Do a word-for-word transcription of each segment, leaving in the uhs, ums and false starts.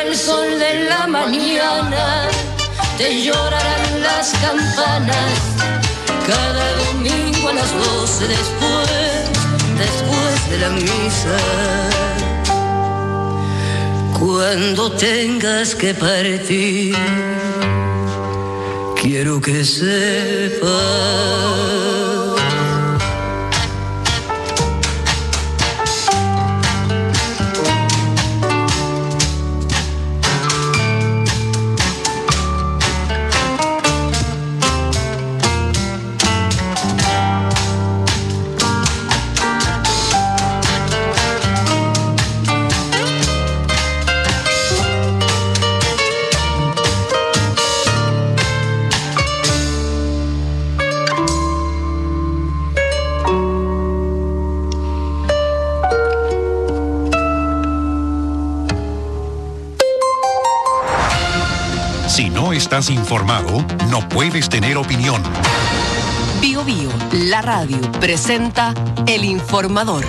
el sol de la mañana, te llorarán las campanas, cada domingo a las doce después, después de la misa. Cuando tengas que partir, quiero que sepas estás informado, no puedes tener opinión. Bio Bio, la radio, presenta El Informador.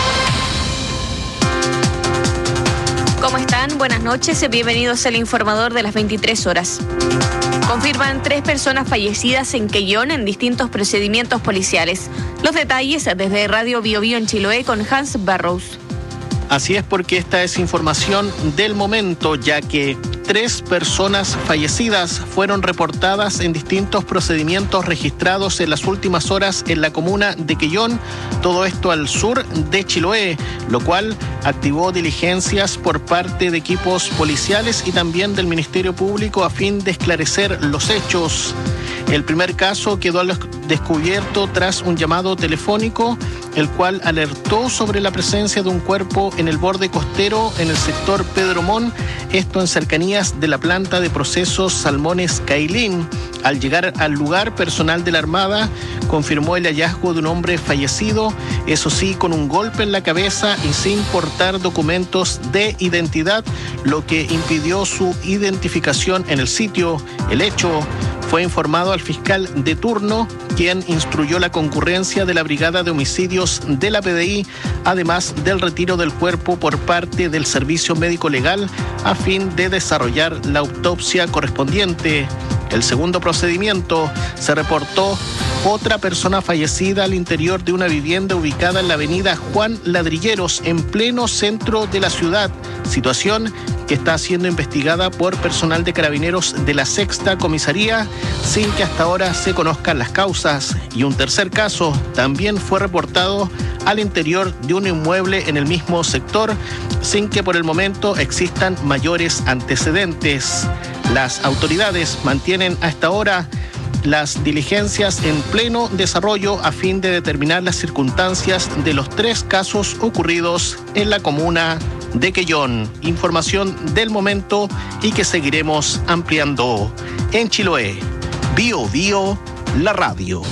¿Cómo están? Buenas noches, bienvenidos al Informador de las veintitrés horas. Confirman tres personas fallecidas en Quellón en distintos procedimientos policiales. Los detalles desde Radio Bio Bio en Chiloé con Hans Barrows. Así es, porque esta es información del momento, ya que tres personas fallecidas fueron reportadas en distintos procedimientos registrados en las últimas horas en la comuna de Quellón, todo esto al sur de Chiloé, lo cual activó diligencias por parte de equipos policiales y también del Ministerio Público a fin de esclarecer los hechos. El primer caso quedó al descubierto tras un llamado telefónico, el cual alertó sobre la presencia de un cuerpo en el borde costero en el sector Pedro Mon, esto en cercanías de la planta de procesos Salmones Cailín. Al llegar al lugar, personal de la Armada confirmó el hallazgo de un hombre fallecido, eso sí, con un golpe en la cabeza y sin portar documentos de identidad, lo que impidió su identificación en el sitio. El hecho fue informado al fiscal de turno, quien instruyó la concurrencia de la Brigada de Homicidios de la P D I, además del retiro del cuerpo por parte del Servicio Médico Legal a fin de desarrollar la autopsia correspondiente. El segundo procedimiento se reportó otra persona fallecida al interior de una vivienda ubicada en la avenida Juan Ladrilleros, en pleno centro de la ciudad, situación que está siendo investigada por personal de Carabineros de la Sexta Comisaría, sin que hasta ahora se conozcan las causas. Y un tercer caso también fue reportado al interior de un inmueble en el mismo sector, sin que por el momento existan mayores antecedentes. Las autoridades mantienen hasta ahora las diligencias en pleno desarrollo a fin de determinar las circunstancias de los tres casos ocurridos en la comuna de Quellón. Información del momento y que seguiremos ampliando en Chiloé. Bio Bio, la radio.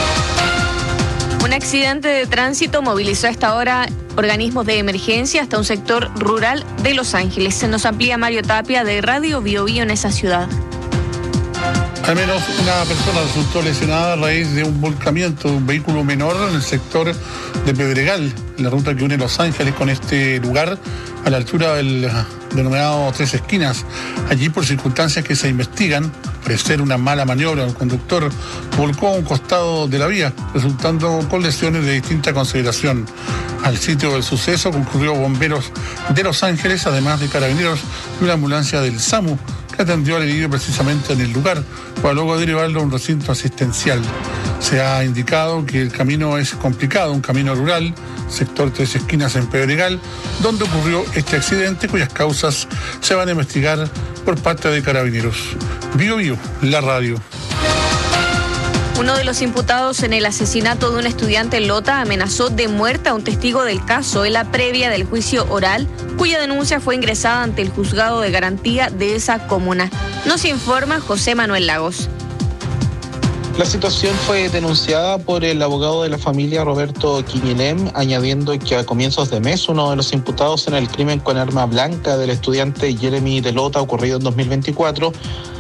Un accidente de tránsito movilizó a esta hora organismos de emergencia hasta un sector rural de Los Ángeles. Se nos amplía Mario Tapia de Radio Bio Bio en esa ciudad. Al menos una persona resultó lesionada a raíz de un volcamiento de un vehículo menor en el sector de Pedregal, en la ruta que une Los Ángeles con este lugar, a la altura del denominado Tres Esquinas. Allí, por circunstancias que se investigan, parecer una mala maniobra, el conductor volcó a un costado de la vía, resultando con lesiones de distinta consideración. Al sitio del suceso concurrió bomberos de Los Ángeles, además de carabineros y una ambulancia del SAMU, que atendió al herido precisamente en el lugar, para luego derivarlo a un recinto asistencial. Se ha indicado que el camino es complicado, un camino rural, sector Tres Esquinas en Pedregal, donde ocurrió este accidente, cuyas causas se van a investigar por parte de Carabineros. Bio Bio, la radio. Uno de los imputados en el asesinato de un estudiante en Lota amenazó de muerte a un testigo del caso en la previa del juicio oral, cuya denuncia fue ingresada ante el juzgado de garantía de esa comuna. Nos informa José Manuel Lagos. La situación fue denunciada por el abogado de la familia Roberto Quiñelem, añadiendo que a comienzos de mes uno de los imputados en el crimen con arma blanca del estudiante Jeremy de Lota, ocurrido en dos mil veinticuatro,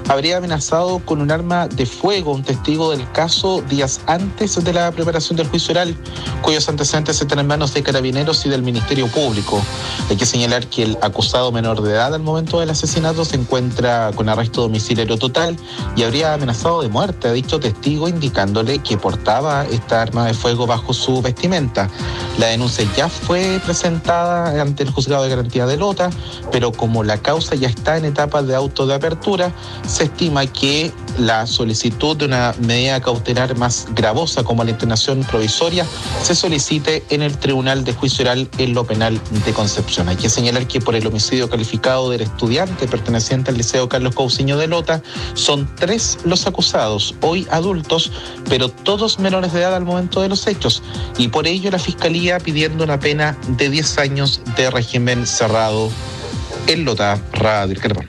habría amenazado con un arma de fuego a un testigo del caso días antes de la preparación del juicio oral, cuyos antecedentes están en manos de Carabineros y del Ministerio Público. Hay que señalar que el acusado menor de edad al momento del asesinato se encuentra con arresto domiciliario total y habría amenazado de muerte a dicho testigo, indicándole que portaba esta arma de fuego bajo su vestimenta. La denuncia ya fue presentada ante el Juzgado de Garantía de Lota, pero como la causa ya está en etapa de auto de apertura, se estima que la solicitud de una medida cautelar más gravosa como la internación provisoria se solicite en el Tribunal de Juicio Oral en lo penal de Concepción. Hay que señalar que por el homicidio calificado del estudiante perteneciente al Liceo Carlos Cousiño de Lota, son tres los acusados, hoy adultos, pero todos menores de edad al momento de los hechos, y por ello la Fiscalía pidiendo una pena de diez años de régimen cerrado en Lota, Radio El Carapán.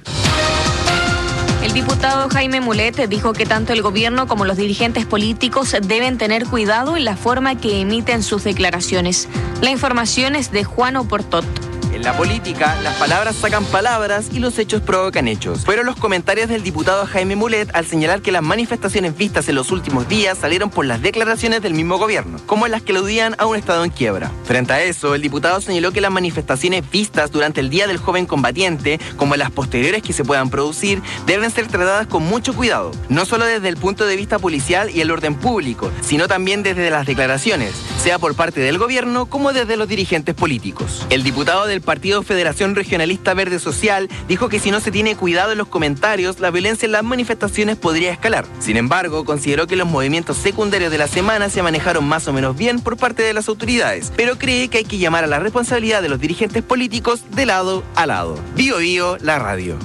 El diputado Jaime Mulet dijo que tanto el gobierno como los dirigentes políticos deben tener cuidado en la forma que emiten sus declaraciones. La información es de Juan Oportot. En la política, las palabras sacan palabras y los hechos provocan hechos. Fueron los comentarios del diputado Jaime Mulet al señalar que las manifestaciones vistas en los últimos días salieron por las declaraciones del mismo gobierno, como en las que aludían a un estado en quiebra. Frente a eso, el diputado señaló que las manifestaciones vistas durante el Día del Joven Combatiente, como las posteriores que se puedan producir, deben ser tratadas con mucho cuidado, no solo desde el punto de vista policial y el orden público, sino también desde las declaraciones, sea por parte del gobierno como desde los dirigentes políticos. El diputado del Partido Federación Regionalista Verde Social dijo que si no se tiene cuidado en los comentarios, la violencia en las manifestaciones podría escalar. Sin embargo, consideró que los movimientos secundarios de la semana se manejaron más o menos bien por parte de las autoridades, pero cree que hay que llamar a la responsabilidad de los dirigentes políticos de lado a lado. Bío Bío, la radio.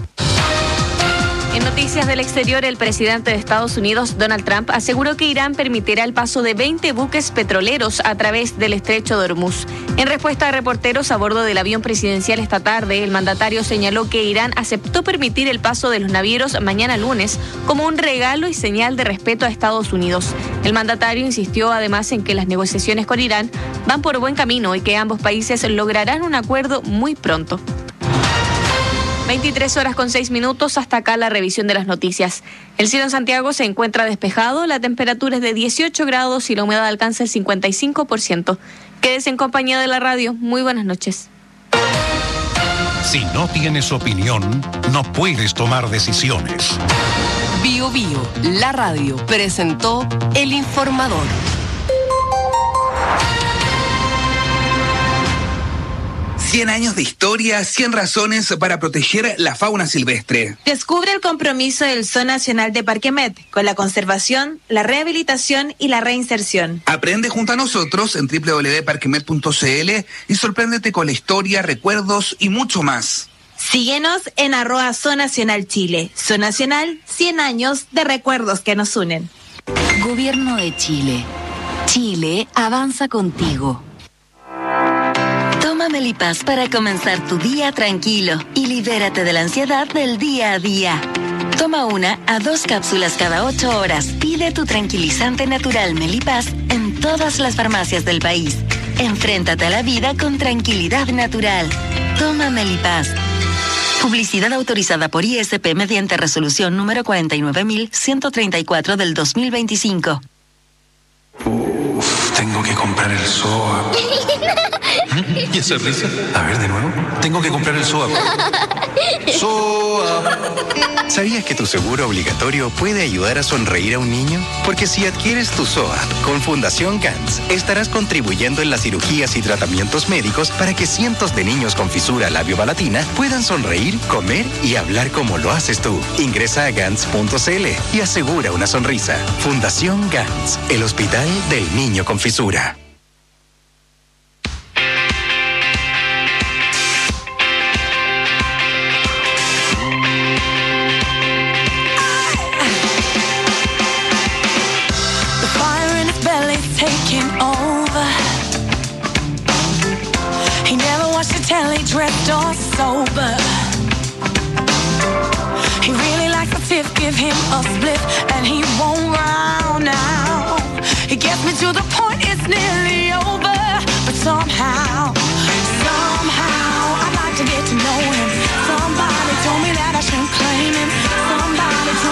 En noticias del exterior, el presidente de Estados Unidos, Donald Trump, aseguró que Irán permitirá el paso de veinte buques petroleros a través del estrecho de Hormuz. En respuesta a reporteros a bordo del avión presidencial esta tarde, el mandatario señaló que Irán aceptó permitir el paso de los navieros mañana lunes como un regalo y señal de respeto a Estados Unidos. El mandatario insistió además en que las negociaciones con Irán van por buen camino y que ambos países lograrán un acuerdo muy pronto. veintitrés horas con seis minutos, hasta acá la revisión de las noticias. El cielo en Santiago se encuentra despejado, la temperatura es de dieciocho grados y la humedad alcanza el cincuenta y cinco por ciento. Quédese en compañía de la radio. Muy buenas noches. Si no tienes opinión, no puedes tomar decisiones. Bío Bío, la radio, presentó El Informador. cien años de historia, cien razones para proteger la fauna silvestre. Descubre el compromiso del Zoo Nacional de Parque Met con la conservación, la rehabilitación y la reinserción. Aprende junto a nosotros en doble u doble u doble u punto parquemet punto c l y sorpréndete con la historia, recuerdos y mucho más. Síguenos en arroba Zoo Nacional Chile. Zoo Nacional, cien años de recuerdos que nos unen. Gobierno de Chile. Chile avanza contigo. Toma Melipaz para comenzar tu día tranquilo y libérate de la ansiedad del día a día. Toma una a dos cápsulas cada ocho horas. Pide tu tranquilizante natural Melipaz en todas las farmacias del país. Enfréntate a la vida con tranquilidad natural. Toma Melipaz. Publicidad autorizada por I S P mediante resolución número cuarenta y nueve mil ciento treinta y cuatro del dos mil veinticinco. Uf, tengo que comprar el S O A P. ¿Y esa risa? A ver, de nuevo. Tengo que comprar el S O A P. S O A P. ¿Sabías que tu seguro obligatorio puede ayudar a sonreír a un niño? Porque si adquieres tu S O A P con Fundación Gans, estarás contribuyendo en las cirugías y tratamientos médicos para que cientos de niños con fisura labiopalatina puedan sonreír, comer y hablar como lo haces tú. Ingresa a gans punto c l y asegura una sonrisa. Fundación Gans, el hospital del niño con fisura. Taking over. He never watched the telly, dressed or sober. He really likes the fifth, give him a split, and he won't round now. He gets me to the point, it's nearly over, but somehow, somehow, I'd like to get to know him. Somebody told me that I shouldn't claim him. Somebody told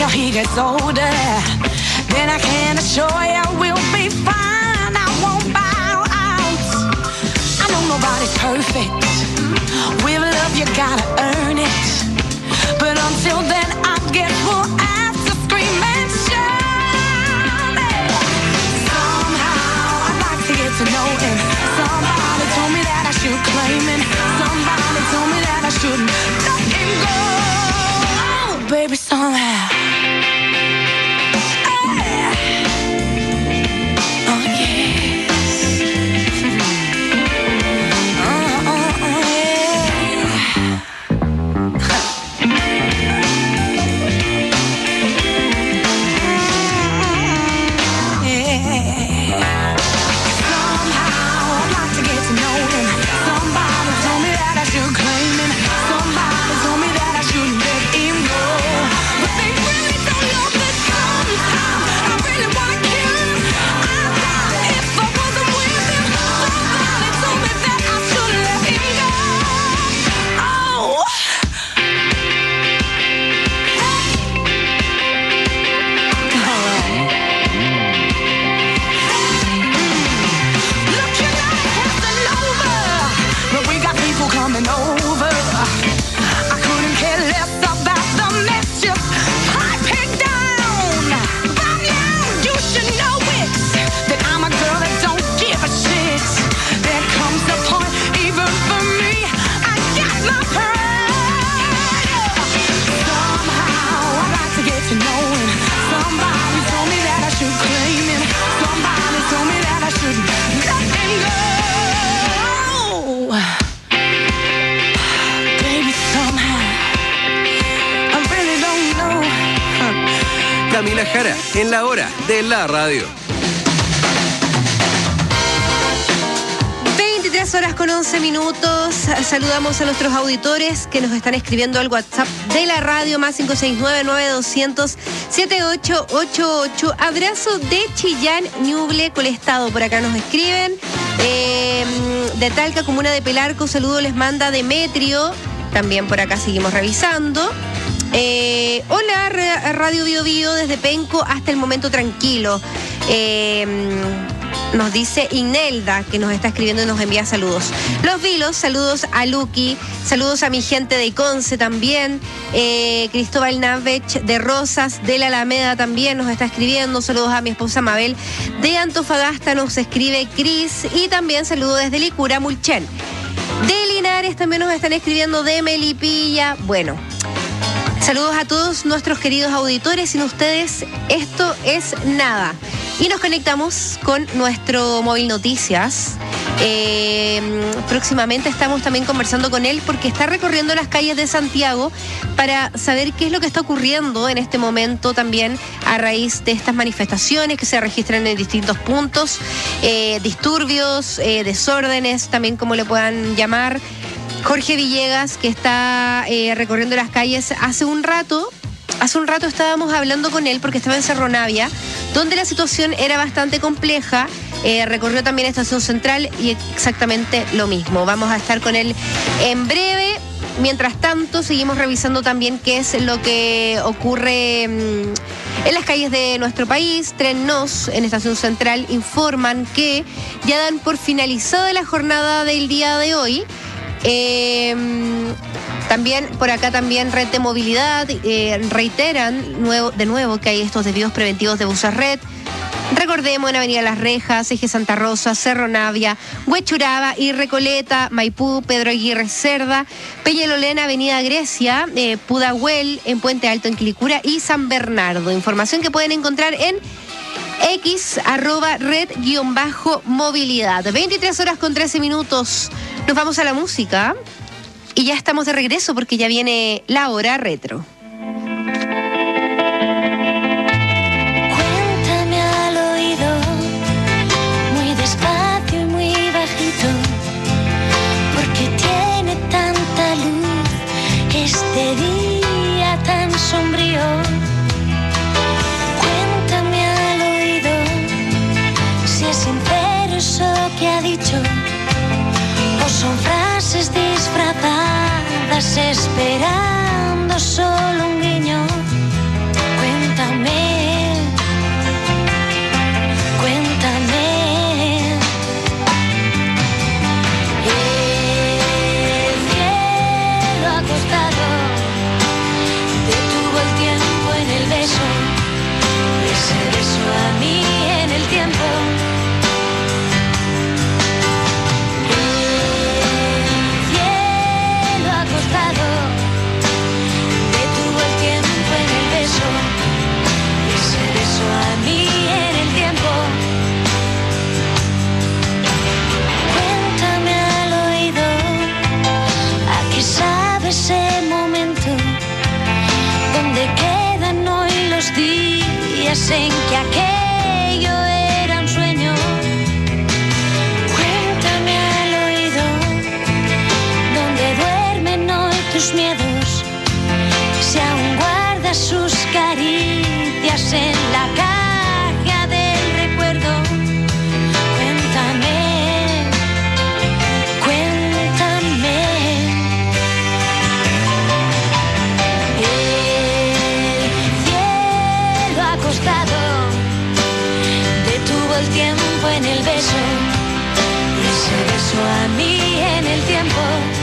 till he gets older. Then I can assure you we'll be fine. I won't bow out. I know nobody's perfect. With love you gotta earn it. But until then I guess we'll have to scream and shout it. Somehow I'd like to get to know him. Somebody told me that I should claim him. Somebody told me that I shouldn't let him go. Oh, baby, somehow. Camila Jara, en la hora de la radio. veintitrés horas con once minutos. Saludamos a nuestros auditores que nos están escribiendo al WhatsApp de la radio, más cinco seis nueve, nueve dos cero cero, siete ocho ocho ocho. Abrazo de Chillán, Ñuble, Colestado. Por acá nos escriben. Eh, de Talca, comuna de Pelarco, saludo les manda Demetrio. También por acá seguimos revisando. Eh, hola, Radio Bio Bio, desde Penco hasta el momento tranquilo. Eh, nos dice Inelda, que nos está escribiendo y nos envía saludos. Los Vilos, saludos a Lucky, saludos a mi gente de Conce también. Eh, Cristóbal Navech de Rosas, de la Alameda también nos está escribiendo. Saludos a mi esposa Mabel de Antofagasta, nos escribe Cris. Y también saludos desde Licura, Mulchen. De Linares también nos están escribiendo, de Melipilla. Bueno, saludos a todos nuestros queridos auditores. Sin ustedes esto es nada. Y nos conectamos con nuestro Móvil Noticias. Eh, próximamente estamos también conversando con él porque está recorriendo las calles de Santiago para saber qué es lo que está ocurriendo en este momento también a raíz de estas manifestaciones que se registran en distintos puntos, eh, disturbios, eh, desórdenes, también como le puedan llamar. Jorge Villegas, que está eh, recorriendo las calles hace un rato. Hace un rato estábamos hablando con él porque estaba en Cerro Navia, donde la situación era bastante compleja. Eh, recorrió también Estación Central y exactamente lo mismo. Vamos a estar con él en breve. Mientras tanto, seguimos revisando también qué es lo que ocurre mmm, en las calles de nuestro país. Tren Nos, en Estación Central, informan que ya dan por finalizada la jornada del día de hoy. Eh, también por acá también Red de Movilidad eh, reiteran nuevo, de nuevo que hay estos desvíos preventivos de buses red. Recordemos, en Avenida Las Rejas, Eje Santa Rosa, Cerro Navia, Huechuraba y Recoleta, Maipú, Pedro Aguirre Cerda, Peñalolén, Avenida Grecia, eh, Pudahuel, en Puente Alto, en Quilicura y San Bernardo. Información que pueden encontrar en X, arroba red guión bajo movilidad. veintitrés horas con trece minutos. Nos vamos a la música y ya estamos de regreso porque ya viene la hora retro. Cuéntame al oído, muy despacio y muy bajito, porque tiene tanta luz este día tan sombrío. Cuéntame al oído, si es sincero eso que ha dicho, o son frases disfrazadas esperando solo un guiño. Cuéntame caricias en que aquello era un sueño. Cuéntame al oído dónde duermen hoy tus miedos, si aún guardas sus caricias en la caja del recuerdo. Cuéntame, cuéntame. El cielo acostado detuvo el tiempo en el beso, y ese beso a mí en el tiempo.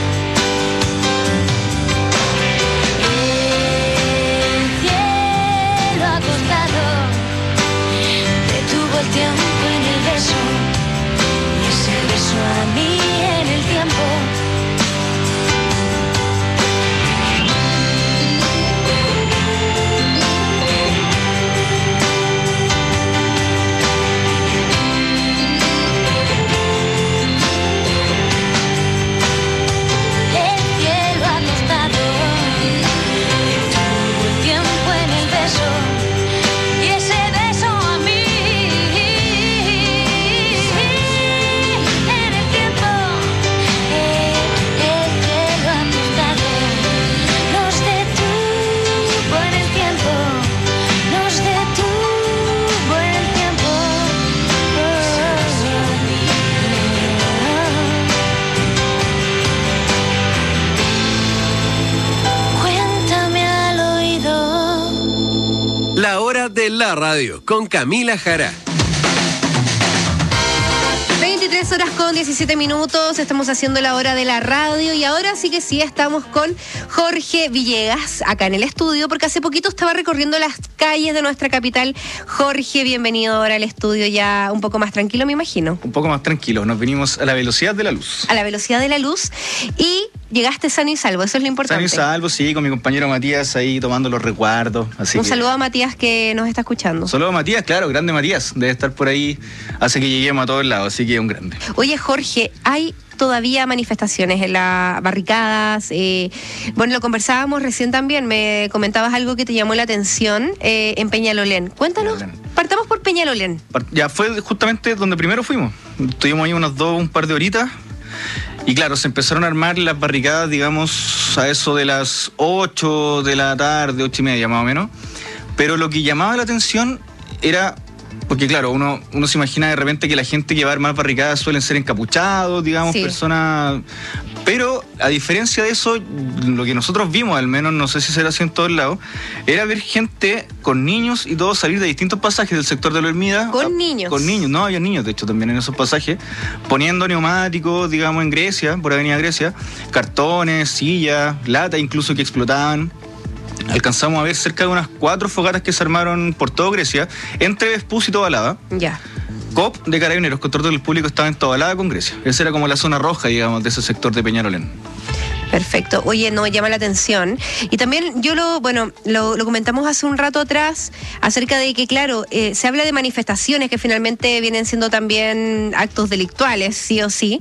El cielo acostado detuvo el tiempo en el beso, y ese beso a mí en el tiempo. El cielo acostado detuvo el tiempo en el beso, y ese beso a mí en el tiempo. El cielo acostado nos detuvo en el tiempo, nos detuvo en el tiempo. Cuéntame al oído. La hora de la radio con Camila Jara. veintitrés horas con diecisiete minutos, estamos haciendo la hora de la radio y ahora sí que sí estamos con Jorge Villegas acá en el estudio porque hace poquito estaba recorriendo las calles de nuestra capital. Jorge, bienvenido ahora al estudio ya un poco más tranquilo, me imagino. Un poco más tranquilo, nos vinimos a la velocidad de la luz. A la velocidad de la luz y llegaste sano y salvo, eso es lo importante. Sano y salvo, sí, con mi compañero Matías ahí tomando los resguardos. Así un que... saludo a Matías que nos está escuchando. Un saludo a Matías, claro, grande Matías, debe estar por ahí, hace que lleguemos a todos lados, así que un grande. Oye, Jorge, hay todavía manifestaciones en las barricadas. Eh, bueno, lo conversábamos recién también, me comentabas algo que te llamó la atención eh, en Peñalolén. Cuéntanos, Peñalolén. Partamos por Peñalolén. Ya fue justamente donde primero fuimos. Estuvimos ahí unas dos, un par de horitas. Y claro, se empezaron a armar las barricadas, digamos, a eso de las ocho de la tarde, ocho y media más o menos. Pero lo que llamaba la atención era... Porque claro, uno, uno se imagina de repente que la gente que va a armar barricadas suelen ser encapuchados, digamos, sí. personas... Pero a diferencia de eso, lo que nosotros vimos, al menos, no sé si será así en todos lados, era ver gente con niños y todos salir de distintos pasajes del sector de la Ermida. ¿Con a, niños? Con niños, no, había niños, de hecho, también en esos pasajes, poniendo neumáticos, digamos, en Grecia, por Avenida Grecia, cartones, sillas, latas incluso que explotaban. Alcanzamos a ver cerca de unas cuatro fogatas que se armaron por toda Grecia, entre Vespús y Tobalaba. Ya. C O P de Carabineros, Control del Público, estaba en Tobalaba con Grecia. Esa era como la zona roja, digamos, de ese sector de Peñalolén. Perfecto. Oye, no, llama la atención. Y también yo lo, bueno, lo, lo comentamos hace un rato atrás acerca de que, claro, eh, se habla de manifestaciones que finalmente vienen siendo también actos delictuales, sí o sí,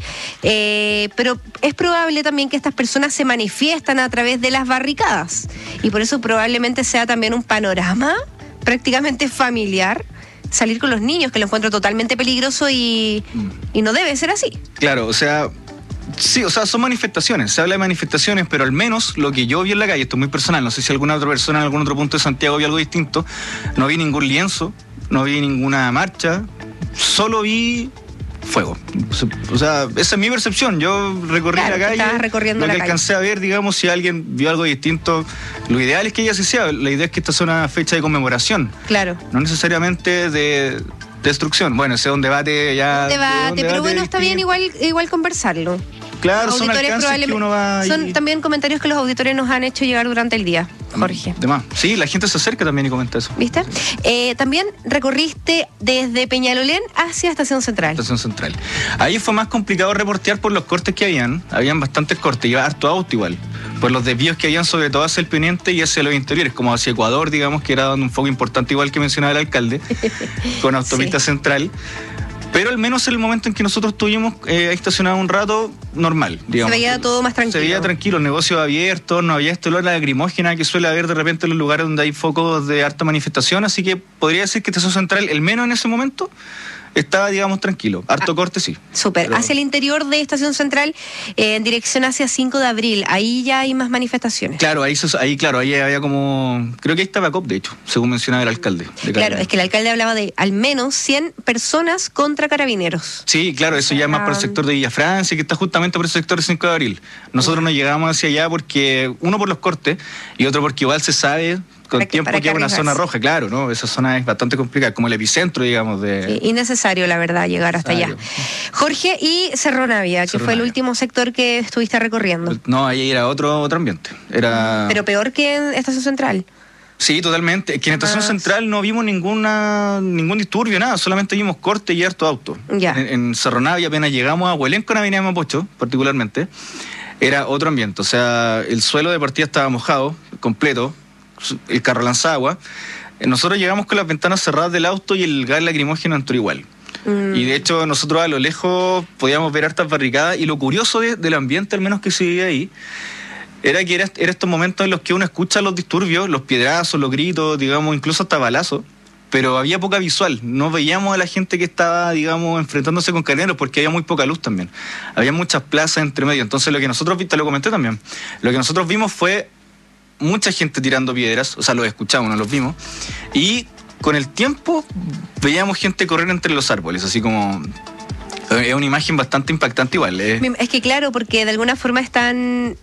eh, pero es probable también que estas personas se manifiestan a través de las barricadas y por eso probablemente sea también un panorama prácticamente familiar salir con los niños, que lo encuentro totalmente peligroso y, y no debe ser así. Claro, o sea... Sí, o sea, son manifestaciones, se habla de manifestaciones, pero al menos lo que yo vi en la calle, esto es muy personal, no sé si alguna otra persona en algún otro punto de Santiago vio algo distinto, no vi ningún lienzo, no vi ninguna marcha, solo vi fuego. O sea, esa es mi percepción, yo recorrí claro, la calle, recorriendo lo que la alcancé calle. a ver, digamos, si alguien vio algo distinto, lo ideal es que ella se sea, la idea es que esta sea una fecha de conmemoración, claro, no necesariamente de... destrucción. Bueno, ese es un debate ya... Un debate, un debate pero bueno, distinto. Está bien igual, igual conversarlo. Claro, son alcances que uno va... Son y... también comentarios que los auditores nos han hecho llegar durante el día, Jorge. De más. Sí, la gente se acerca también y comenta eso. ¿Viste? Eh, también recorriste desde Peñalolén hacia Estación Central. Estación Central. Ahí fue más complicado reportear por los cortes que habían. Habían bastantes cortes, iba harto auto igual. Por los desvíos que habían sobre todo hacia el Poniente y hacia los interiores, como hacia Ecuador, digamos, que era un foco importante igual que mencionaba el alcalde, con autopista sí. central. Pero al menos en el momento en que nosotros estuvimos eh, estacionados un rato, normal, digamos. Se veía todo más tranquilo. Se veía tranquilo, el negocio abierto, no había este olor a lacrimógena que suele haber de repente en los lugares donde hay focos de harta manifestación, así que podría decir que Estación Central, el menos en ese momento, estaba, digamos, tranquilo. Harto ah, corte, sí. Súper. Pero... hacia el interior de Estación Central, eh, en dirección hacia cinco de abril, ahí ya hay más manifestaciones. Claro, ahí, ahí claro, ahí había como... Creo que ahí estaba C O P, de hecho, según mencionaba el alcalde. Claro, es que el alcalde hablaba de al menos cien personas contra carabineros. Sí, claro, eso ya ah. más por el sector de Villa Francia, que está justamente por el sector de cinco de abril. Nosotros uh-huh. no llegamos hacia allá porque, uno por los cortes, y otro porque igual se sabe... con para tiempo que, que es una zona roja, claro, ¿no? Esa zona es bastante complicada, como el epicentro, digamos, de... Sí, innecesario, la verdad, llegar hasta allá. Jorge, y Cerro Navia, que Cerro fue Navia. El último sector que estuviste recorriendo. No, ahí era otro, otro ambiente. Era... Pero peor que en Estación Central. Sí, totalmente. Que en Estación Más... Central no vimos ninguna ningún disturbio, nada, solamente vimos corte y harto auto. Ya. En, en Cerro Navia apenas llegamos a Huelenco, en Avenida Mapocho, particularmente, era otro ambiente. O sea, el suelo de partida estaba mojado, completo, el carro lanzaba agua. Nosotros llegamos con las ventanas cerradas del auto y el gas lacrimógeno entró igual. Mm. Y de hecho nosotros a lo lejos podíamos ver hartas barricadas, y lo curioso de, del ambiente, al menos que se vivía ahí, era que era, era estos momentos en los que uno escucha los disturbios, los piedrazos, los gritos, digamos, incluso hasta balazos, pero había poca visual. No veíamos a la gente que estaba, digamos, enfrentándose con carabineros, porque había muy poca luz también. Había muchas plazas entre medio. Entonces lo que nosotros, te lo comenté también, lo que nosotros vimos fue mucha gente tirando piedras, o sea, los escuchamos, no los vimos, y con el tiempo veíamos gente correr entre los árboles, así como... Es una imagen bastante impactante igual. ¿eh? Es que claro, porque de alguna forma están,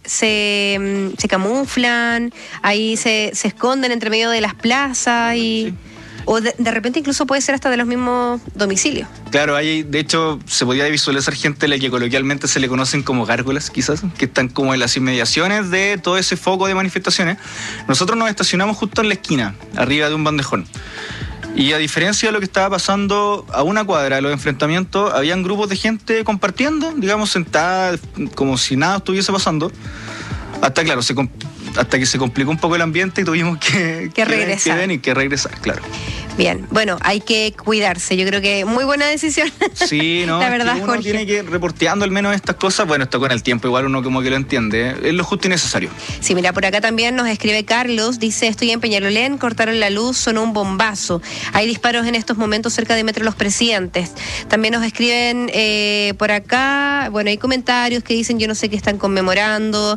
se, se camuflan, ahí se, se esconden entre medio de las plazas y... Sí. O de, de repente incluso puede ser hasta de los mismos domicilios. Claro, hay, de hecho se podía visualizar gente a la que coloquialmente se le conocen como gárgolas, quizás, que están como en las inmediaciones de todo ese foco de manifestaciones. Nosotros nos estacionamos justo en la esquina, arriba de un bandejón. Y a diferencia de lo que estaba pasando a una cuadra de los enfrentamientos, habían grupos de gente compartiendo, digamos, sentada, como si nada estuviese pasando. Hasta, claro, se hasta que se complicó un poco el ambiente y tuvimos que, que regresar. Que, que, que regresar, claro. Bien, bueno, hay que cuidarse. Yo creo que muy buena decisión. Sí, no, la verdad, es que uno Jorge. Tiene que ir reporteando al menos estas cosas. Bueno, esto con el tiempo igual uno como que lo entiende. Es lo justo y necesario. Sí, mira, por acá también nos escribe Carlos. Dice, estoy en Peñalolén, cortaron la luz, sonó un bombazo. Hay disparos en estos momentos cerca de Metro Los Presidentes. También nos escriben eh, por acá, bueno, hay comentarios que dicen, yo no sé qué están conmemorando.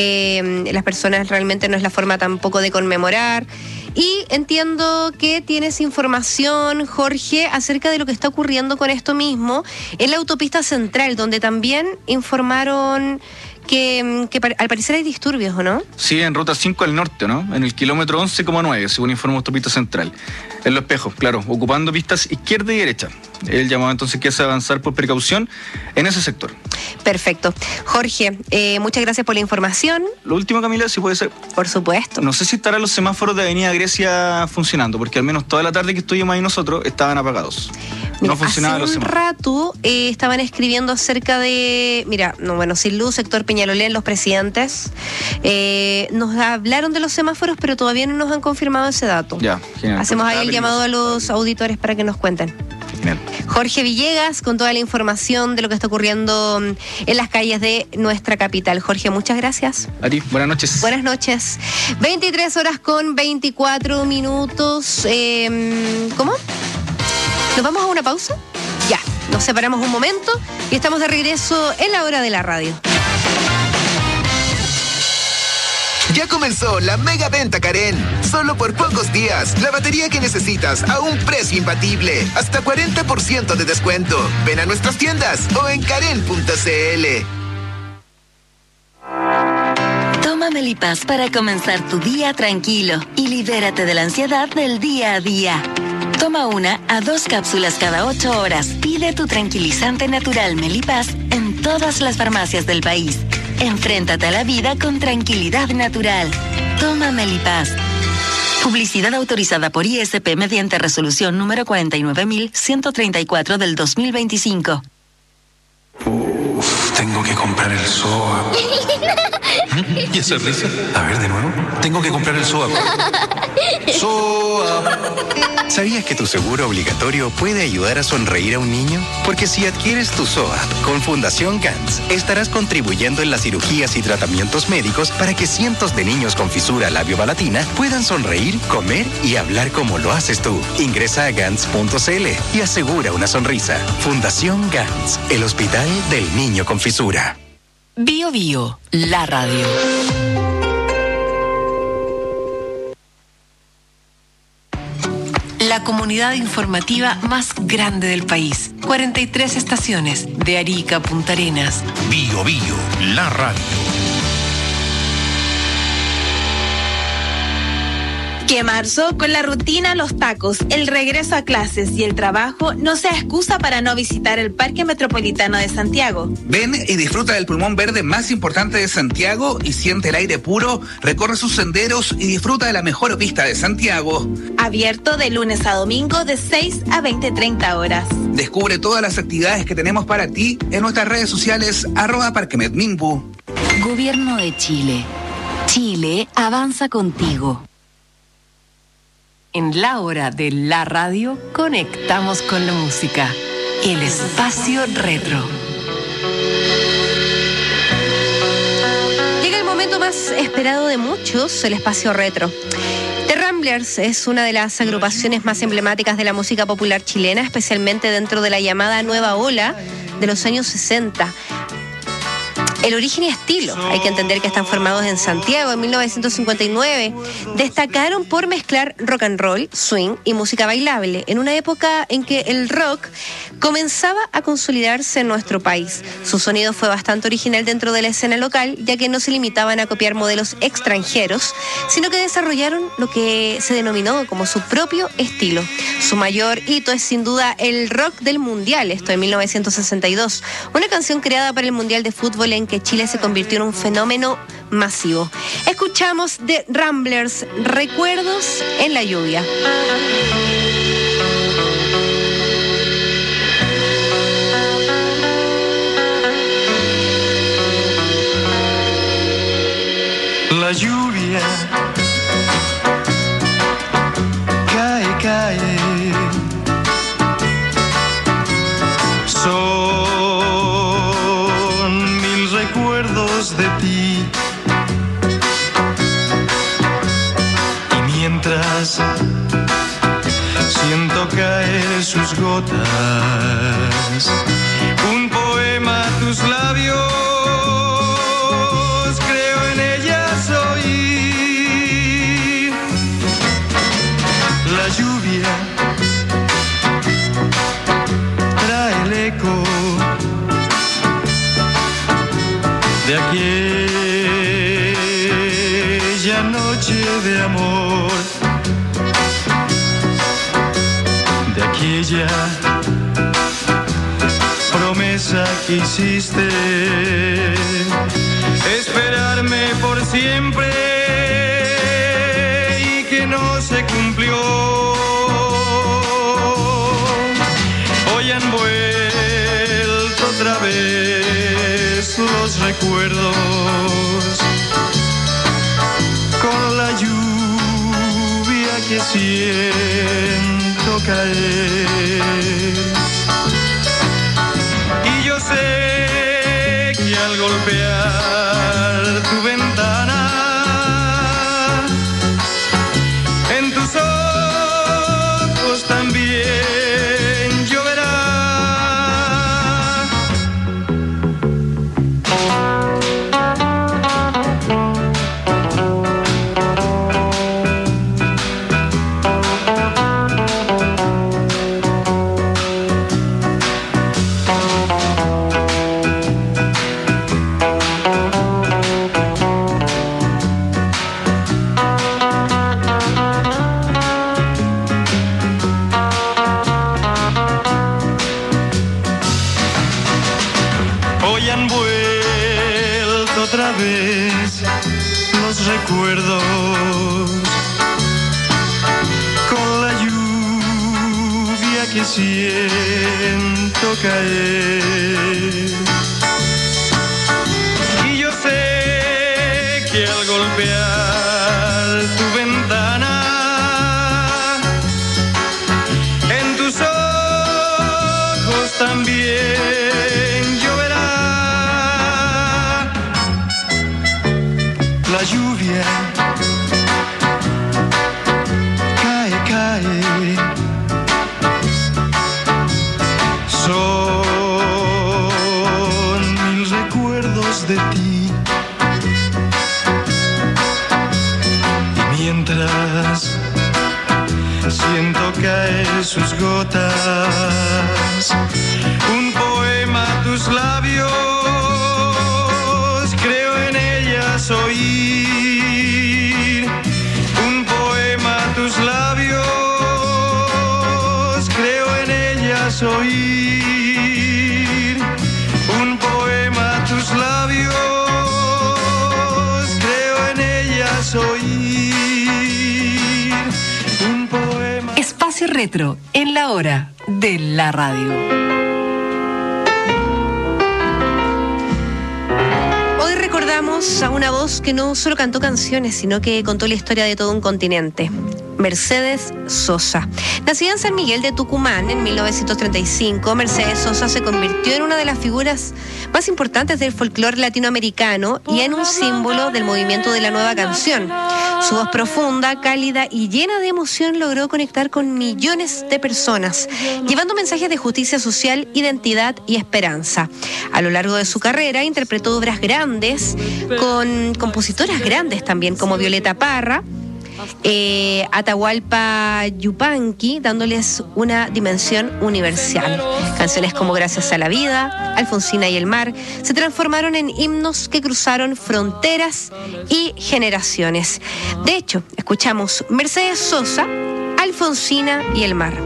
Eh, las personas realmente no es la forma tampoco de conmemorar. Y entiendo que tienes información, Jorge, acerca de lo que está ocurriendo con esto mismo en la autopista central, donde también informaron que, que al parecer hay disturbios, ¿o no? Sí, en ruta cinco al norte, ¿no? En el kilómetro once coma nueve, según informa Autopista Central. En Los Espejos, claro, ocupando pistas izquierda y derecha. El llamado entonces que hace avanzar por precaución en ese sector. Perfecto. Jorge, eh, muchas gracias por la información. Lo último, Camila, si puede ser. Por supuesto. No sé si estarán los semáforos de Avenida Grecia funcionando, porque al menos toda la tarde que estuvimos ahí nosotros estaban apagados. Mira, no funcionaban los semáforos. Hace un rato eh, estaban escribiendo acerca de, mira, no, bueno, sin luz, sector Peñalolén, Los Presidentes. Eh, nos hablaron de los semáforos, pero todavía no nos han confirmado ese dato. Ya, genial. Hacemos ahí el llamado a los auditores para que nos cuenten. Bien. Jorge Villegas con toda la información de lo que está ocurriendo en las calles de nuestra capital. Jorge, muchas gracias. A ti, buenas noches. Buenas noches. veintitrés horas con veinticuatro minutos. Eh, ¿Cómo? ¿Nos vamos a una pausa? Ya, nos separamos un momento y estamos de regreso en la hora de la radio. Ya comenzó la mega venta Karen. Solo por pocos días, la batería que necesitas a un precio imbatible. Hasta cuarenta por ciento de descuento. Ven a nuestras tiendas o en karen punto c l. Toma Melipaz para comenzar tu día tranquilo y libérate de la ansiedad del día a día. Toma una a dos cápsulas cada ocho horas. Pide tu tranquilizante natural Melipaz en todas las farmacias del país. Enfréntate a la vida con tranquilidad natural. Toma Melipaz. Publicidad autorizada por I S P mediante resolución número cuarenta y nueve mil ciento treinta y cuatro del dos mil veinticinco. Uf, tengo que comprar el S O A P. ¿Y esa risa? A ver, de nuevo. Tengo que comprar el S O A P. ¿Sabías que tu seguro obligatorio puede ayudar a sonreír a un niño? Porque si adquieres tu S O A P con Fundación Gans, estarás contribuyendo en las cirugías y tratamientos médicos para que cientos de niños con fisura labiopalatina puedan sonreír, comer y hablar como lo haces tú. Ingresa a gans punto c l y asegura una sonrisa. Fundación Gans, el hospital del niño con fisura. Bio Bio, la radio. La comunidad informativa más grande del país. cuarenta y tres estaciones, de Arica a Punta Arenas. Bio Bio, la radio. Que marzo, con la rutina, los tacos, el regreso a clases y el trabajo, no sea excusa para no visitar el Parque Metropolitano de Santiago. Ven y disfruta del pulmón verde más importante de Santiago y siente el aire puro, recorre sus senderos y disfruta de la mejor vista de Santiago. Abierto de lunes a domingo de seis a veinte treinta horas. Descubre todas las actividades que tenemos para ti en nuestras redes sociales arroba parquemetminbu. Gobierno de Chile. Chile avanza contigo. En la hora de la radio, conectamos con la música. El espacio retro. Llega el momento más esperado de muchos, el espacio retro. The Ramblers es una de las agrupaciones más emblemáticas de la música popular chilena, especialmente dentro de la llamada nueva ola de los años sesenta. El origen y estilo, hay que entender que están formados en Santiago en mil novecientos cincuenta y nueve. Destacaron por mezclar rock and roll, swing y música bailable, en una época en que el rock comenzaba a consolidarse en nuestro país. Su sonido fue bastante original dentro de la escena local, ya que no se limitaban a copiar modelos extranjeros, sino que desarrollaron lo que se denominó como su propio estilo. Su mayor hito es sin duda el Rock del Mundial, esto en mil novecientos sesenta y dos, una canción creada para el Mundial de Fútbol en que Chile se convirtió en un fenómeno masivo. Escuchamos The Ramblers, Recuerdos en la lluvia. La lluvia cae, cae. Son mil recuerdos de ti. Y mientras siento caer sus gotas, un poema a tus labios. De aquella noche de amor, de aquella promesa que hiciste, esperarme por siempre y que no se cumplió. Hoy han vuelto otra vez los recuerdos con la lluvia que siento caer. Y yo sé que al golpear tu ventana, en tus ojos también lloverá. Recuerdos con la lluvia que siento caer. Y yo sé que al golpear tu ventana, la lluvia cae, cae. Son mil recuerdos de ti. Y mientras siento caer sus gotas, un poema a tus labios, creo en ellas oír. Un poema a tus labios, creo en ellas oír. Un poema a tus labios, creo en ellas oír. Un poema. Espacio Retro en la hora de la radio. Hoy recordamos a una voz que no solo cantó canciones, sino que contó la historia de todo un continente. Mercedes Sosa. Nacida en San Miguel de Tucumán en mil novecientos treinta y cinco, Mercedes Sosa se convirtió en una de las figuras más importantes del folclore latinoamericano y en un símbolo del movimiento de la nueva canción. Su voz profunda, cálida y llena de emoción logró conectar con millones de personas, llevando mensajes de justicia social, identidad y esperanza. A lo largo de su carrera interpretó obras grandes con compositoras grandes también como Violeta Parra, Eh, Atahualpa Yupanqui, dándoles una dimensión universal. Canciones como Gracias a la Vida, Alfonsina y el Mar se transformaron en himnos que cruzaron fronteras y generaciones. De hecho, escuchamos Mercedes Sosa, Alfonsina y el Mar.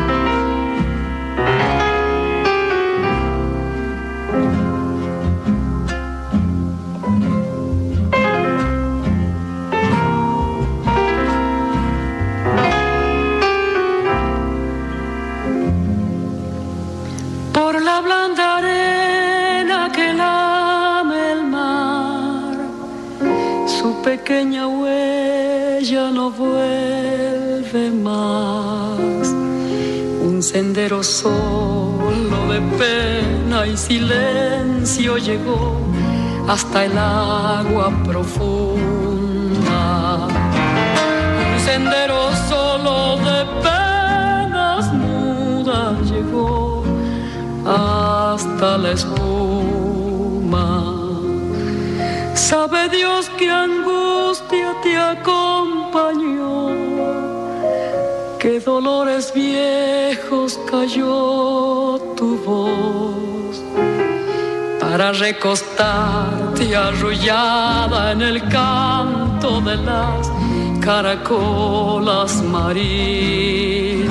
La blanda arena que lame el mar, su pequeña huella no vuelve más. Un sendero solo de pena y silencio llegó hasta el agua profunda. Un sendero solo de penas mudas llegó hasta la espuma. Sabe Dios qué angustia te acompañó, qué dolores viejos cayó tu voz, para recostarte arrullada en el canto de las caracolas marinas.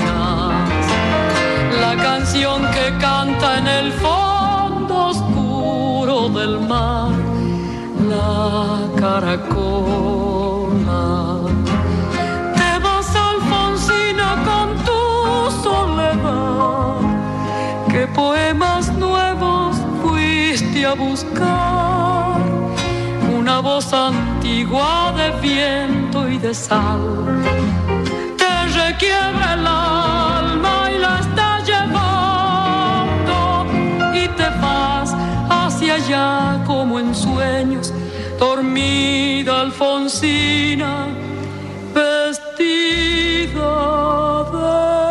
La canción que canta en el fondo oscuro del mar, la caracola. Te vas, Alfonsina, con tu soledad. ¿Qué poemas nuevos fuiste a buscar? Una voz antigua de viento y de sal te requiebra el alma y la está y te vas hacia allá como en sueños, dormida Alfonsina, vestida de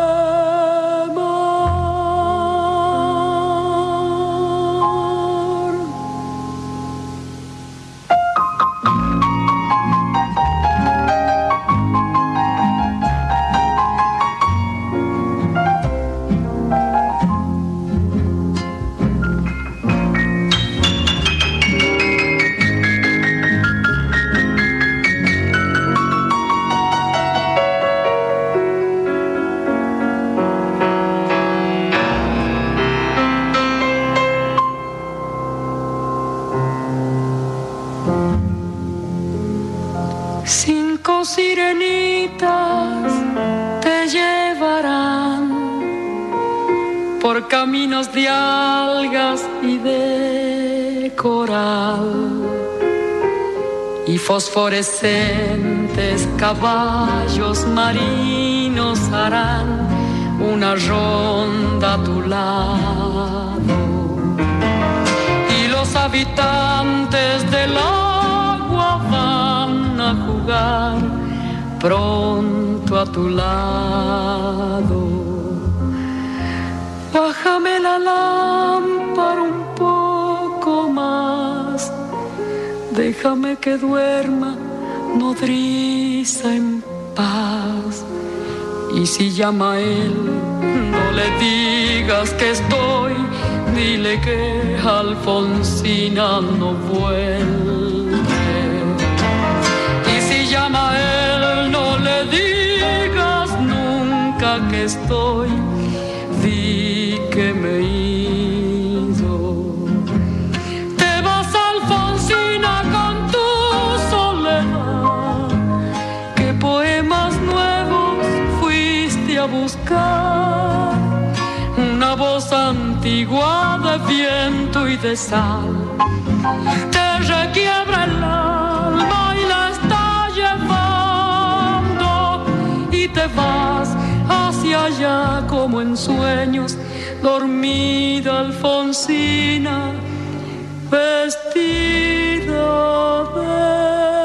sirenitas te llevarán por caminos de algas y de coral, y fosforescentes caballos marinos harán una ronda a tu lado, y los habitantes del agua van pronto a tu lado. Bájame la lámpara un poco más, déjame que duerma nodriza en paz. Y si llama a él, no le digas que estoy, dile que Alfonsina no vuelve. Y si llama a él, no le digas nunca que estoy, di que me he ido. Te vas, Alfonsina, con tu soledad. ¿Qué poemas nuevos fuiste a buscar? Una voz antigua de viento y de sal te requiebra el alma y la está llevando, y te vas hacia allá como en sueños, dormida Alfonsina, vestida de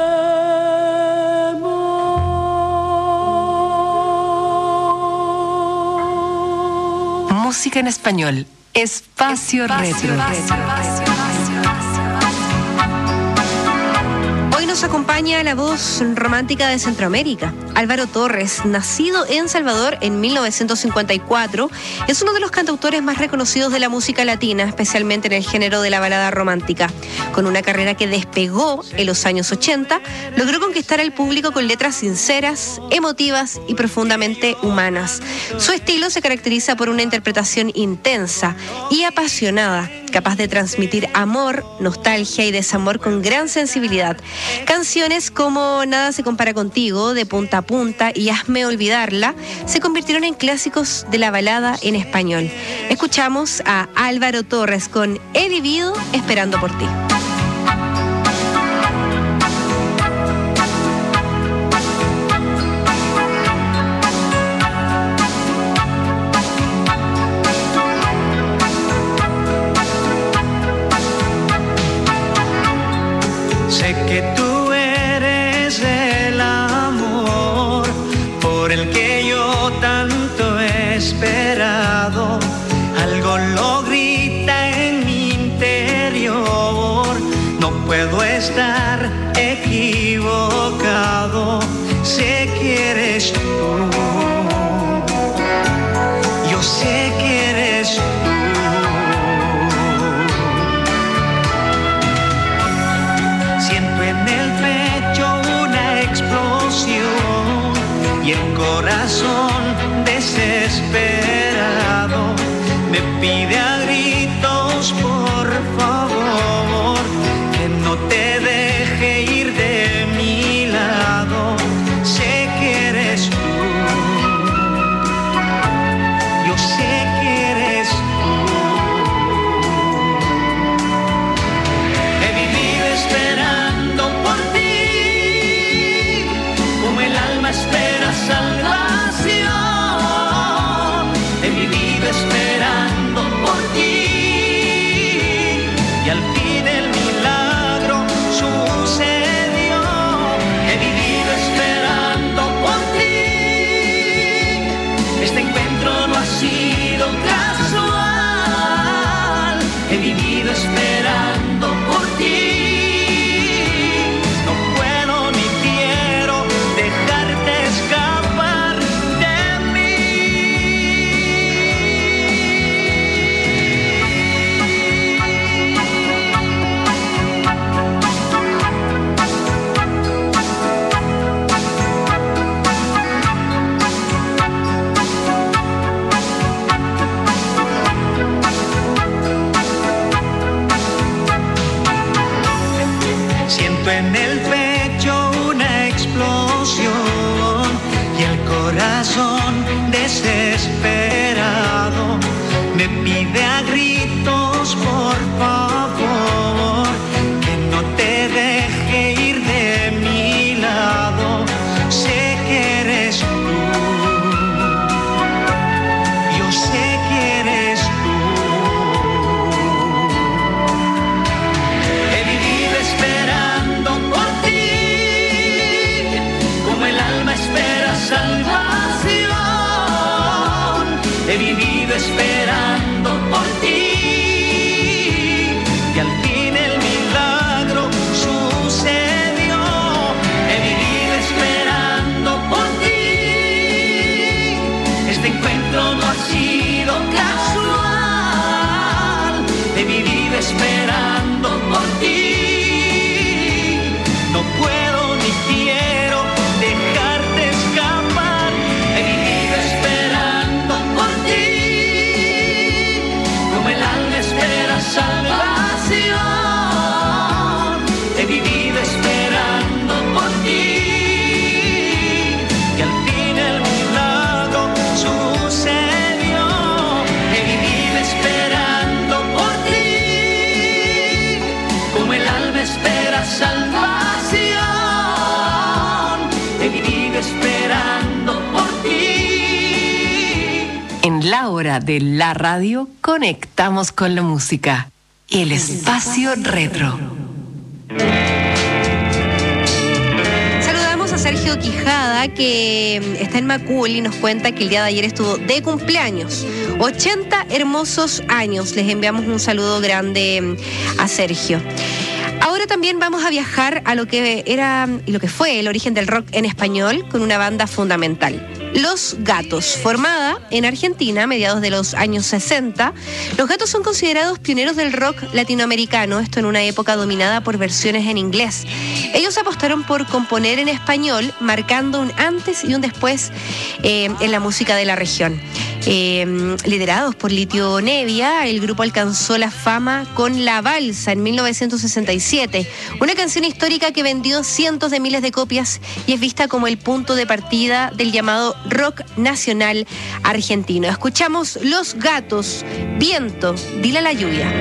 música en español. Espacio, Espacio Retro. Retro. Hoy nos acompaña la voz romántica de Centroamérica. Álvaro Torres, nacido en Salvador en mil novecientos cincuenta y cuatro, es uno de los cantautores más reconocidos de la música latina, especialmente en el género de la balada romántica. Con una carrera que despegó en los años ochenta, logró conquistar al público con letras sinceras, emotivas y profundamente humanas. Su estilo se caracteriza por una interpretación intensa y apasionada, capaz de transmitir amor, nostalgia y desamor con gran sensibilidad. Canciones como Nada se compara contigo, De punta a punta y Hazme olvidarla se convirtieron en clásicos de la balada en español. Escuchamos a Álvaro Torres con He vivido esperando por ti. Sé que tú eres el amor por el que yo tanto he esperado. Algo lo grita en mi interior. No puedo estar equivocado. Sé que eres tú. Yo sé que eres tú. Y el corazón desesperado me pide a gritos, por favor, que no te deje ir de mi lado. Sé que eres tú. Yo sé que eres tú. He vivido esperando por ti, el alma espera salvación. He vivido esperando por ti y al fin el milagro sucedió. He vivido esperando por ti. Este encuentro no ha sido casual. He vivido esperando por ti. En el pecho una explosión y el corazón desesperado me pide a gritos, por favor, que no te deje ir de mi lado. Sé que eres tú. Yo sé que eres tú. He vivido esperando por ti, como el alma espera esperando por ti. Y al fin el milagro sucedió. He vivido esperando por ti. Este encuentro no ha sido casual. He vivido esperando por ti. No puedo ni quiero dejarte escapar. He vivido esperando por ti, como el alma espera salvación. He vivido esperando por ti, y al fin el milagro sucedió. He vivido esperando por ti, como el alma espera salvación. He vivido esperando por ti. En la hora de la radio conectamos con la música. El espacio retro. Saludamos a Sergio Quijada, que está en Macul y nos cuenta que el día de ayer estuvo de cumpleaños. ochenta hermosos años. Les enviamos un saludo grande a Sergio. Ahora también vamos a viajar a lo que era y lo que fue el origen del rock en español con una banda fundamental. Los Gatos, formada en Argentina a mediados de los años sesenta, los Gatos son considerados pioneros del rock latinoamericano, esto en una época dominada por versiones en inglés. Ellos apostaron por componer en español, marcando un antes y un después eh, en la música de la región. Eh, liderados por Litio Nevia, el grupo alcanzó la fama con La Balsa en mil novecientos sesenta y siete, una canción histórica que vendió cientos de miles de copias y es vista como el punto de partida del llamado rock nacional argentino. Escuchamos Los Gatos, Viento, dile a la lluvia.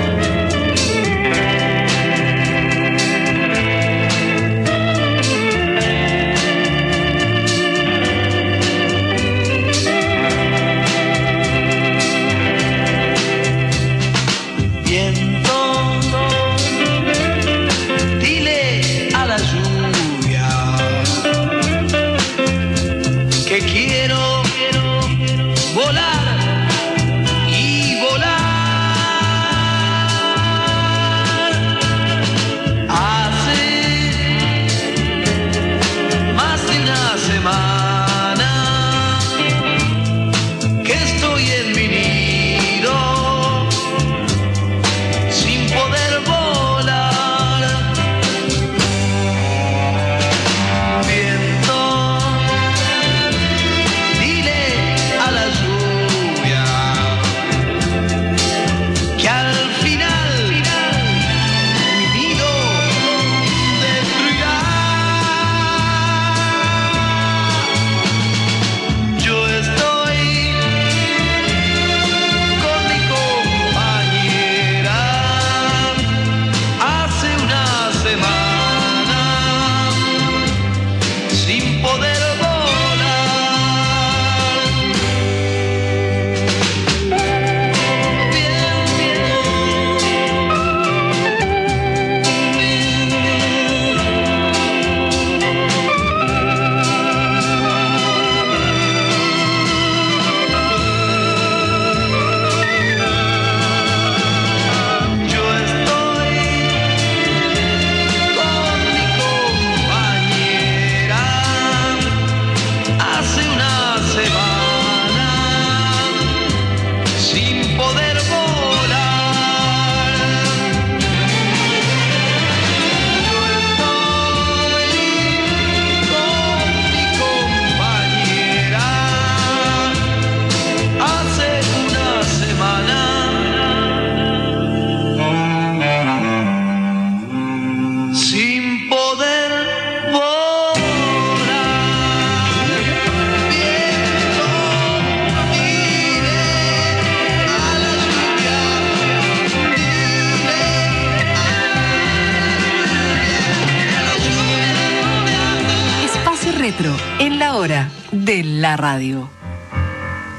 En la hora de la radio.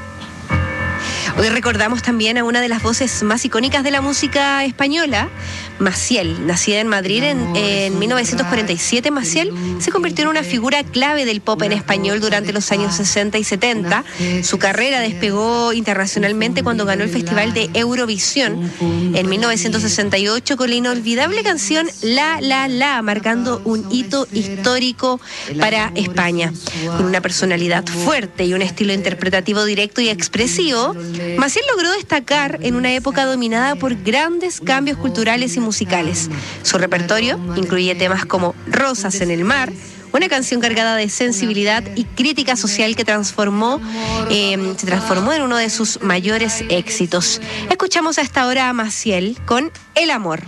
Hoy recordamos también a una de las voces más icónicas de la música española, Maciel, nacida en Madrid en, en mil novecientos cuarenta y siete, Maciel se convirtió en una figura clave del pop en español durante los años sesenta y setenta. Su carrera despegó internacionalmente cuando ganó el Festival de Eurovisión en mil novecientos sesenta y ocho con la inolvidable canción La La La, marcando un hito histórico para España. Con una personalidad fuerte y un estilo interpretativo directo y expresivo, Maciel logró destacar en una época dominada por grandes cambios culturales y musicales. Su repertorio incluye temas como Rosas en el mar, una canción cargada de sensibilidad y crítica social que transformó, eh, se transformó en uno de sus mayores éxitos. Escuchamos a esta hora a Maciel con El amor.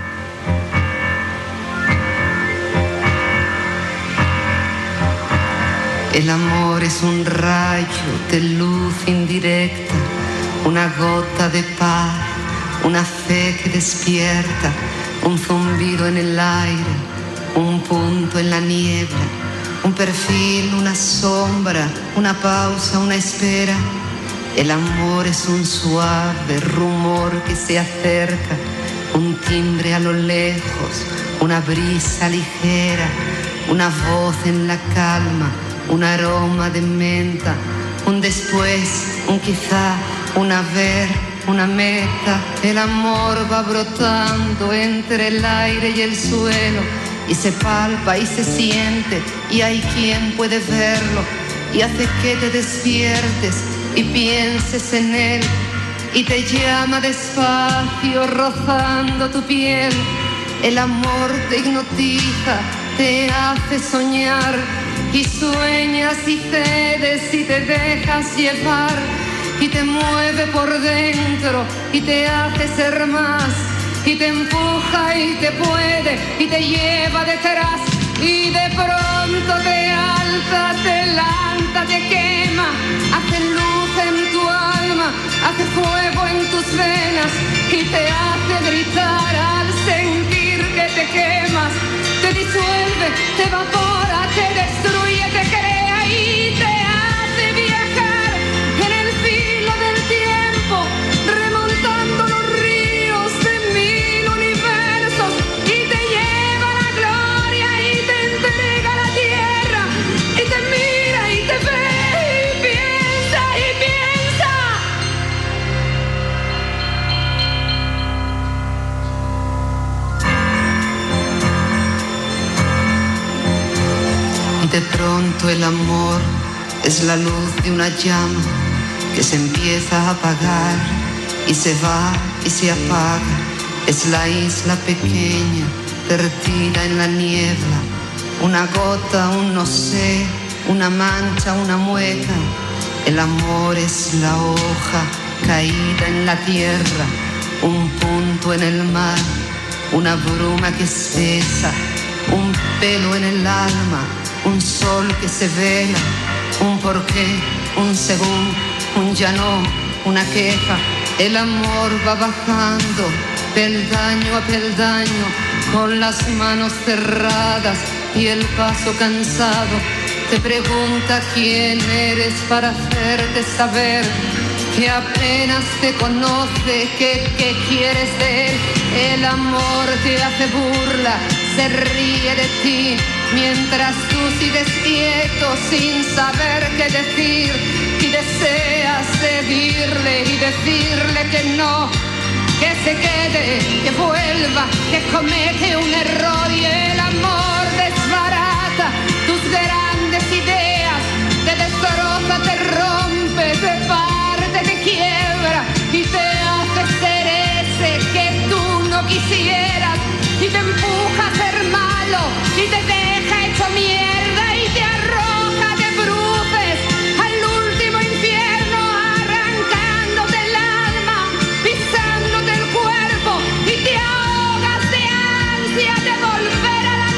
El amor es un rayo de luz indirecta, una gota de paz, una fe que despierta, un zumbido en el aire, un punto en la niebla, un perfil, una sombra, una pausa, una espera. El amor es un suave rumor que se acerca, un timbre a lo lejos, una brisa ligera, una voz en la calma, un aroma de menta, un después, un quizá, un haber, una meta. El amor va brotando entre el aire y el suelo y se palpa y se siente y hay quien puede verlo y hace que te despiertes y pienses en él y te llama despacio rozando tu piel. El amor te hipnotiza, te hace soñar y sueñas y cedes y te dejas llevar y te mueve por dentro y te hace ser más y te empuja y te puede y te lleva detrás y de pronto te alza, te lanza, te quema, hace luz en tu alma, hace fuego en tus venas y te hace gritar al sentir que te quemas, te disuelve, te evapora, te destruye, te crea y te hace viajar en el filo del tiempo, remontando los ríos de mil universos y te lleva a la gloria y te entrega a la tierra y te mira y te ve y piensa y piensa. Y de pronto el amor es la luz de una llama que se empieza a apagar y se va y se apaga. Es la isla pequeña, perdida en la niebla, una gota, un no sé, una mancha, una mueca. El amor es la hoja caída en la tierra, un punto en el mar, una bruma que espesa, un pelo en el alma, un sol que se vela, un porqué, un según, un ya no, una queja. El amor va bajando peldaño a peldaño con las manos cerradas y el paso cansado. Te pregunta quién eres para hacerte saber que apenas te conoce, que, que quieres de él. El amor te hace burla, se ríe de ti mientras tú sigues quieto sin saber qué decir y deseas seguirle y decirle que no, que se quede, que vuelva, que comete un error y el amor desbarata tus grandes ideas, te destroza, te rompe, te parte, te quiebra y te hace ser ese que tú no quisieras y te empuja a ser malo y te deja hecho mierda y te arroja de bruces al último infierno, arrancándote el alma, pisándote el cuerpo y te ahogas de ansia de volver a la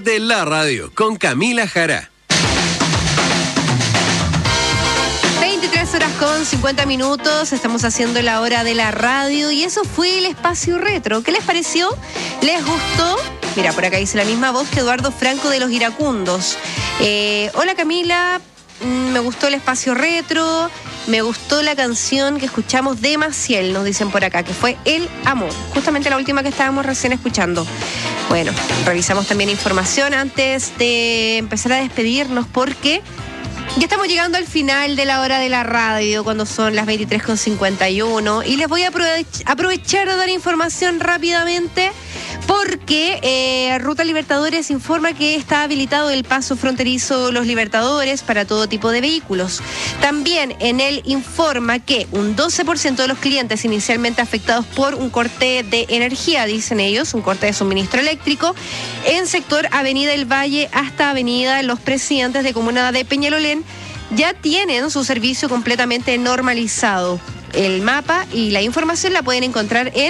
de la radio con Camila Jara. veintitrés horas con cincuenta minutos, estamos haciendo la hora de la radio y eso fue el espacio retro. ¿Qué les pareció? ¿Les gustó? Mira, por acá dice la misma voz que Eduardo Franco de Los Iracundos. Eh, hola Camila, me gustó el espacio retro, me gustó la canción que escuchamos de Maciel, nos dicen por acá, que fue El Amor, justamente la última que estábamos recién escuchando. Bueno, revisamos también información antes de empezar a despedirnos porque ya estamos llegando al final de la hora de la radio, cuando son las veintitrés con cincuenta y uno, y les voy a aprovech- aprovechar de dar información rápidamente porque eh, Ruta Libertadores informa que está habilitado el paso fronterizo Los Libertadores para todo tipo de vehículos. También en él informa que un doce por ciento de los clientes inicialmente afectados por un corte de energía, dicen ellos, un corte de suministro eléctrico, en sector Avenida El Valle hasta Avenida Los Presidentes de Comuna de Peñalolén, ya tienen su servicio completamente normalizado. El mapa y la información la pueden encontrar en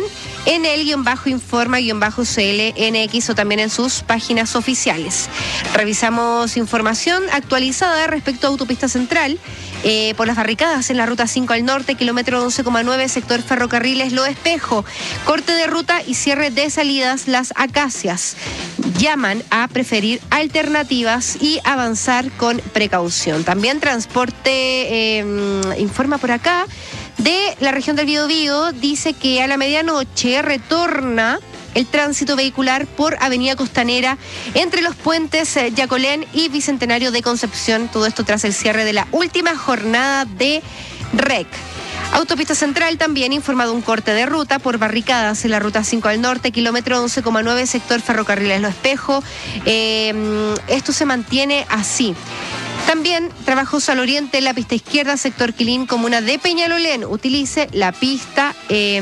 enel-informa-C L N X o también en sus páginas oficiales. Revisamos información actualizada respecto a Autopista Central eh, por las barricadas en la Ruta cinco al norte, kilómetro once coma nueve, sector Ferrocarriles Lo Espejo, corte de ruta y cierre de salidas Las Acacias. Llaman a preferir alternativas y avanzar con precaución. También Transporte eh, informa por acá de la región del Biobío, dice que a la medianoche retorna el tránsito vehicular por Avenida Costanera entre los puentes Yacolén y Bicentenario de Concepción, todo esto tras el cierre de la última jornada de R E C. Autopista Central también informado un corte de ruta por barricadas en la Ruta cinco al norte, kilómetro once coma nueve, sector Ferrocarriles Lo Espejo. Eh, esto se mantiene así. También trabajos al oriente, la pista izquierda, sector Quilín, comuna de Peñalolén. Utilice la pista eh,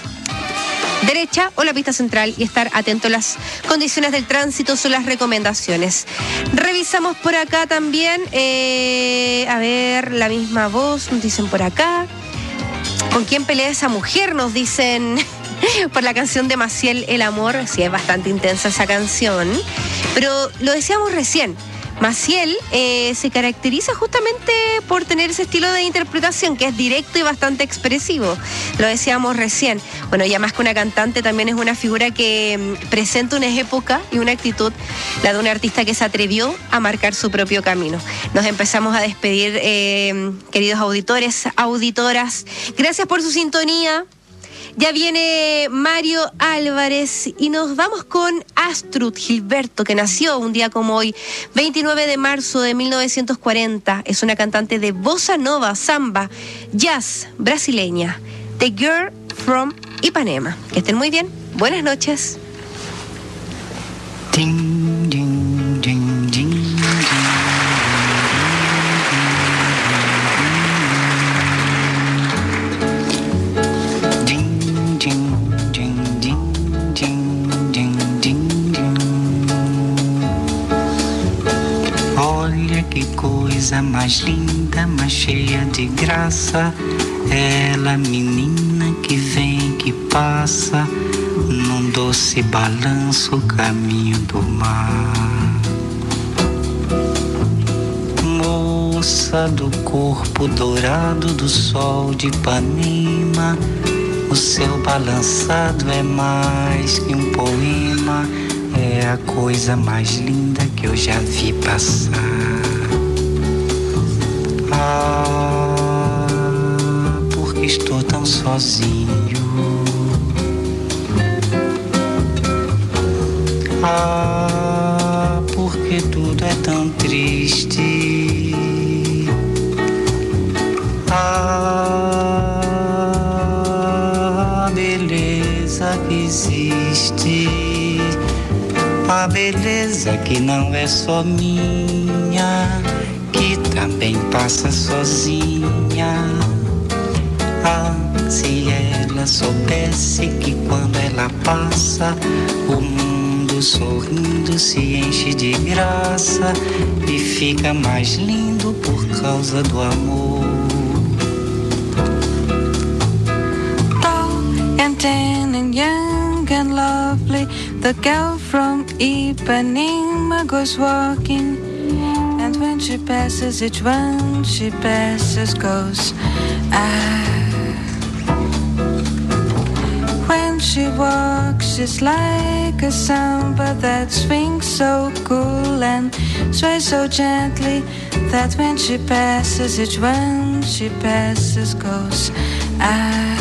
derecha o la pista central y estar atento a las condiciones del tránsito, son las recomendaciones. Revisamos por acá también, eh, a ver, la misma voz, nos dicen por acá. ¿Con quién pelea esa mujer? Nos dicen por la canción de Maciel, El Amor. Sí, es bastante intensa esa canción, pero lo decíamos recién. Maciel eh, se caracteriza justamente por tener ese estilo de interpretación que es directo y bastante expresivo. Lo decíamos recién. Bueno, ya más que una cantante, también es una figura que mm, presenta una época y una actitud, la de un artista que se atrevió a marcar su propio camino. Nos empezamos a despedir, eh, queridos auditores, auditoras. Gracias por su sintonía. Ya viene Mario Álvarez y nos vamos con Astrud Gilberto, que nació un día como hoy, veintinueve de marzo de mil novecientos cuarenta. Es una cantante de bossa nova, samba, jazz brasileña. The Girl from Ipanema. Que estén muy bien. Buenas noches. Ding, ding, ding, ding, ding. Que coisa mais linda, mais cheia de graça. Ela, menina que vem, que passa, num doce balanço, caminho do mar. Moça do corpo dourado do sol de Ipanema, o seu balançado é mais que um poema. É a coisa mais linda que eu já vi passar. Ah, porque estou tão sozinho. Ah, porque tudo é tão triste. Ah, beleza que existe. A beleza que não é só minha, que também passa sozinha. Ah, se ela soubesse que quando ela passa, o mundo sorrindo se enche de graça e fica mais lindo por causa do amor. Tall and tan and young and lovely, the girl from Ipanema goes walking, and when she passes, each one she passes goes, ah. When she walks, she's like a samba that swings so cool and sways so gently that when she passes, each one she passes goes, ah.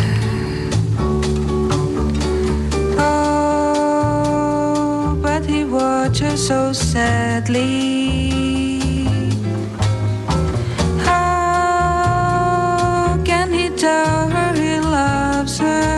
Oh, but he watches so sadly. How can he tell her he loves her?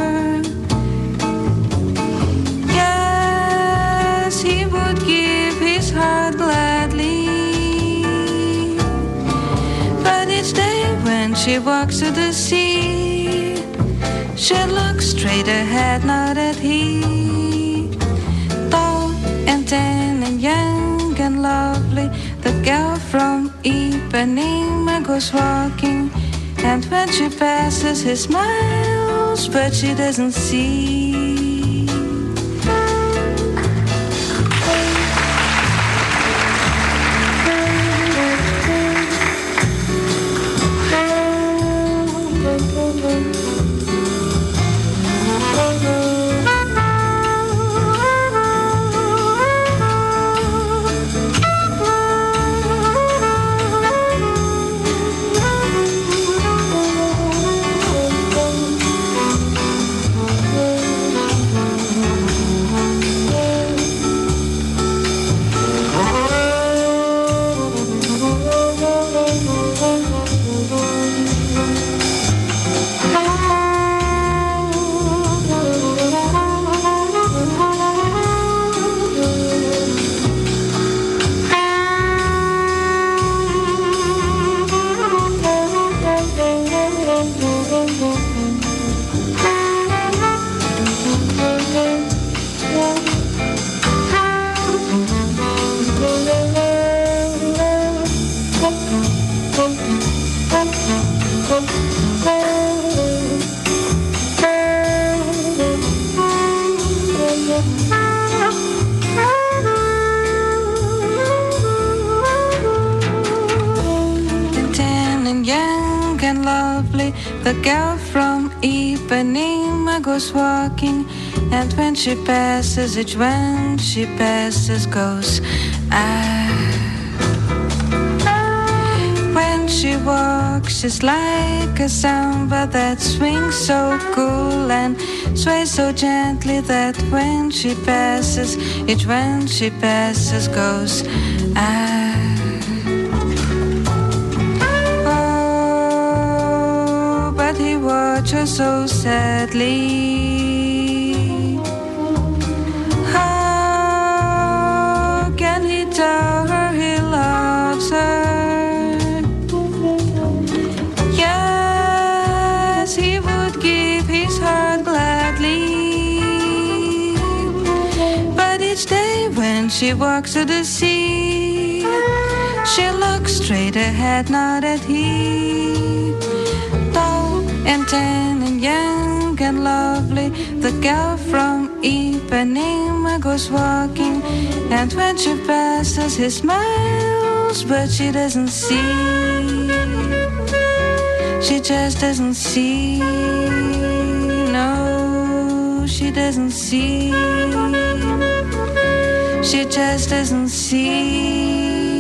She walks to the sea. She looks straight ahead, not at he. Tall and tan and young and lovely, the girl from Ipanema goes walking, and when she passes, he smiles, but she doesn't see. The girl from Ipanema goes walking, and when she passes, each one she passes goes, ah. When she walks, she's like a samba that swings so cool and sways so gently that when she passes, each one she passes goes, ah. Watch her so sadly. How can he tell her he loves her? Yes, he would give his heart gladly, but each day when she walks to the sea, she looks straight ahead, not at he. And tan and young and lovely, the girl from Ipanema goes walking, and when she passes, he smiles, but she doesn't see. She just doesn't see. No, she doesn't see. She just doesn't see.